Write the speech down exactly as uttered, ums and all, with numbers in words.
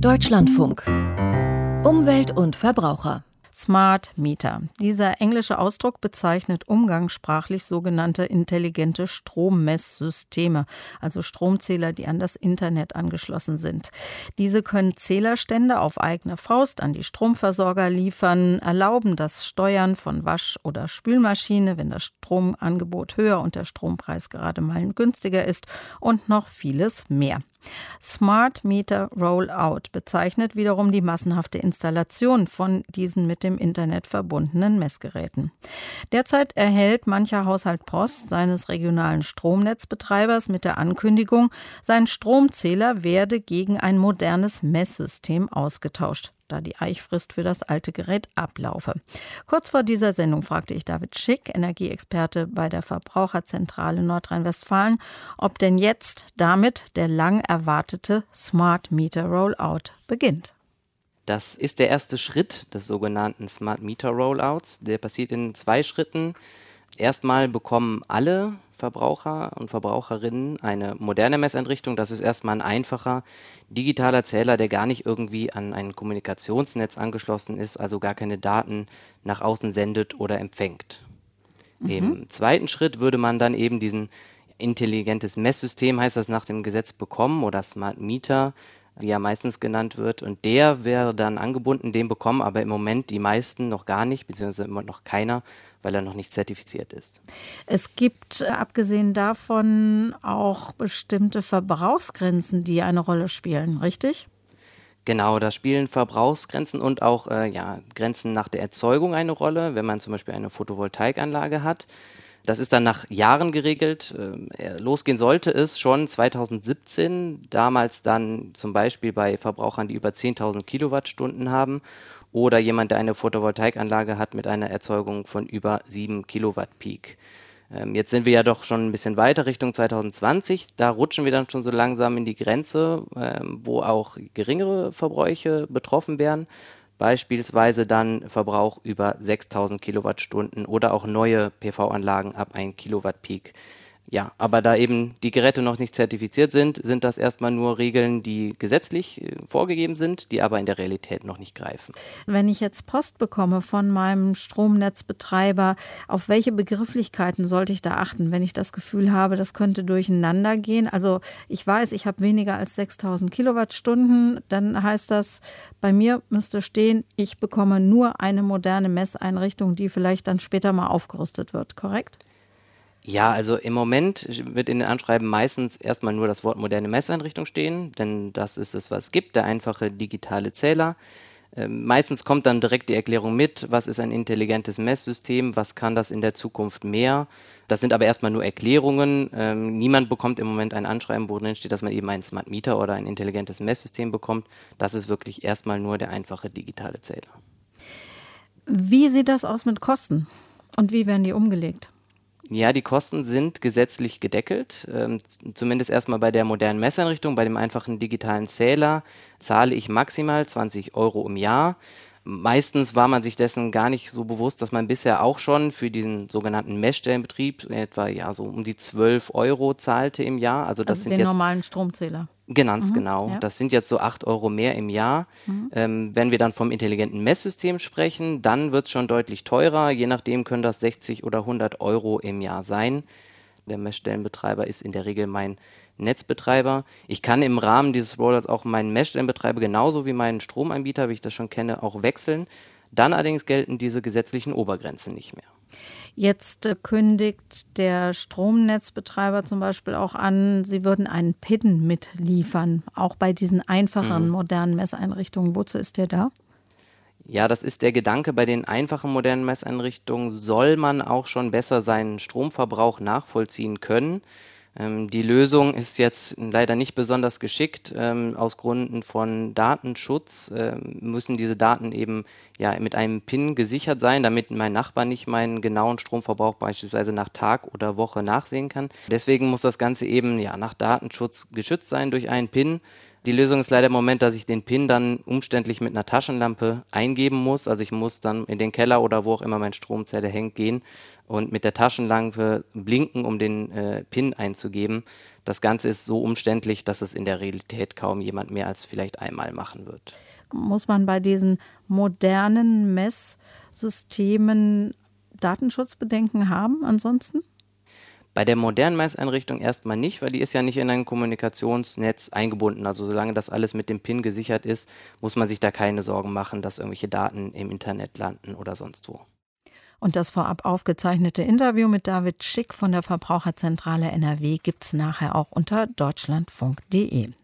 Deutschlandfunk. Umwelt und Verbraucher. Smart Meter. Dieser englische Ausdruck bezeichnet umgangssprachlich sogenannte intelligente Strommesssysteme, also Stromzähler, die an das Internet angeschlossen sind. Diese können Zählerstände auf eigene Faust an die Stromversorger liefern, erlauben das Steuern von Wasch- oder Spülmaschine, wenn das Stromangebot höher und der Strompreis gerade mal günstiger ist, und noch vieles mehr. Smart Meter Rollout bezeichnet wiederum die massenhafte Installation von diesen mit dem Internet verbundenen Messgeräten. Derzeit erhält mancher Haushalt Post seines regionalen Stromnetzbetreibers mit der Ankündigung, sein Stromzähler werde gegen ein modernes Messsystem ausgetauscht, da die Eichfrist für das alte Gerät ablaufe. Kurz vor dieser Sendung fragte ich David Schick, Energieexperte bei der Verbraucherzentrale Nordrhein-Westfalen, ob denn jetzt damit der lang erwartete Smart Meter Rollout beginnt. Das ist der erste Schritt des sogenannten Smart Meter Rollouts. Der passiert in zwei Schritten. Erstmal bekommen alle Verbraucher und Verbraucherinnen eine moderne Messeinrichtung. Das ist erstmal ein einfacher digitaler Zähler, der gar nicht irgendwie an ein Kommunikationsnetz angeschlossen ist, also gar keine Daten nach außen sendet oder empfängt. Mhm. Im zweiten Schritt würde man dann eben diesen intelligentes Messsystem, heißt das nach dem Gesetz, bekommen, oder Smart Meter, wie er meistens genannt wird, und der wäre dann angebunden, den bekommen aber im Moment die meisten noch gar nicht, beziehungsweise immer noch keiner, weil er noch nicht zertifiziert ist. Es gibt abgesehen davon auch bestimmte Verbrauchsgrenzen, die eine Rolle spielen, richtig? Genau, da spielen Verbrauchsgrenzen und auch äh, ja, Grenzen nach der Erzeugung eine Rolle, wenn man zum Beispiel eine Photovoltaikanlage hat. Das ist dann nach Jahren geregelt. Losgehen sollte es schon zweitausendsiebzehn, damals dann zum Beispiel bei Verbrauchern, die über zehntausend Kilowattstunden haben, oder jemand, der eine Photovoltaikanlage hat mit einer Erzeugung von über sieben Kilowatt Peak. Jetzt sind wir ja doch schon ein bisschen weiter Richtung zweitausendzwanzig. Da rutschen wir dann schon so langsam in die Grenze, wo auch geringere Verbräuche betroffen wären. Beispielsweise dann Verbrauch über sechstausend Kilowattstunden oder auch neue P V-Anlagen ab ein Kilowatt Peak. Ja, aber da eben die Geräte noch nicht zertifiziert sind, sind das erstmal nur Regeln, die gesetzlich vorgegeben sind, die aber in der Realität noch nicht greifen. Wenn ich jetzt Post bekomme von meinem Stromnetzbetreiber, auf welche Begrifflichkeiten sollte ich da achten, wenn ich das Gefühl habe, das könnte durcheinander gehen? Also ich weiß, ich habe weniger als sechstausend Kilowattstunden, dann heißt das, bei mir müsste stehen, ich bekomme nur eine moderne Messeinrichtung, die vielleicht dann später mal aufgerüstet wird, korrekt? Ja, also im Moment wird in den Anschreiben meistens erstmal nur das Wort moderne Messeinrichtung stehen, denn das ist es, was es gibt, der einfache digitale Zähler. Ähm, meistens kommt dann direkt die Erklärung mit, was ist ein intelligentes Messsystem, was kann das in der Zukunft mehr. Das sind aber erstmal nur Erklärungen. Ähm, niemand bekommt im Moment ein Anschreiben, wo drin steht, dass man eben einen Smart Meter oder ein intelligentes Messsystem bekommt. Das ist wirklich erstmal nur der einfache digitale Zähler. Wie sieht das aus mit Kosten und wie werden die umgelegt? Ja, die Kosten sind gesetzlich gedeckelt, ähm, zumindest erstmal bei der modernen Messeinrichtung. Bei dem einfachen digitalen Zähler zahle ich maximal zwanzig Euro im Jahr. Meistens war man sich dessen gar nicht so bewusst, dass man bisher auch schon für diesen sogenannten Messstellenbetrieb etwa ja so um die zwölf Euro zahlte im Jahr. Also das also sind den jetzt normalen Stromzähler. Ganz mhm, genau. Ja. Das sind jetzt so acht Euro mehr im Jahr. Mhm. Ähm, wenn wir dann vom intelligenten Messsystem sprechen, dann wird es schon deutlich teurer. Je nachdem können das sechzig oder hundert Euro im Jahr sein. Der Messstellenbetreiber ist in der Regel mein Netzbetreiber. Ich kann im Rahmen dieses Rollouts auch meinen Messstellenbetreiber genauso wie meinen Stromanbieter, wie ich das schon kenne, auch wechseln. Dann allerdings gelten diese gesetzlichen Obergrenzen nicht mehr. Jetzt äh, kündigt der Stromnetzbetreiber zum Beispiel auch an, sie würden einen P I N mitliefern, auch bei diesen einfachen, mhm. modernen Messeinrichtungen. Wozu ist der da? Ja, das ist der Gedanke. Bei den einfachen modernen Messeinrichtungen soll man auch schon besser seinen Stromverbrauch nachvollziehen können. Ähm, die Lösung ist jetzt leider nicht besonders geschickt. Ähm, aus Gründen von Datenschutz ähm, müssen diese Daten eben ja mit einem P I N gesichert sein, damit mein Nachbar nicht meinen genauen Stromverbrauch beispielsweise nach Tag oder Woche nachsehen kann. Deswegen muss das Ganze eben ja nach Datenschutz geschützt sein durch einen P I N. Die Lösung ist leider im Moment, dass ich den PIN dann umständlich mit einer Taschenlampe eingeben muss. Also ich muss dann in den Keller oder wo auch immer mein Stromzähler hängt gehen und mit der Taschenlampe blinken, um den äh, PIN einzugeben. Das Ganze ist so umständlich, dass es in der Realität kaum jemand mehr als vielleicht einmal machen wird. Muss man bei diesen modernen Messsystemen Datenschutzbedenken haben ansonsten? Bei der modernen Messeinrichtung erstmal nicht, weil die ist ja nicht in ein Kommunikationsnetz eingebunden. Also solange das alles mit dem PIN gesichert ist, muss man sich da keine Sorgen machen, dass irgendwelche Daten im Internet landen oder sonst wo. Und das vorab aufgezeichnete Interview mit David Schick von der Verbraucherzentrale N R W gibt's nachher auch unter deutschlandfunk punkt de.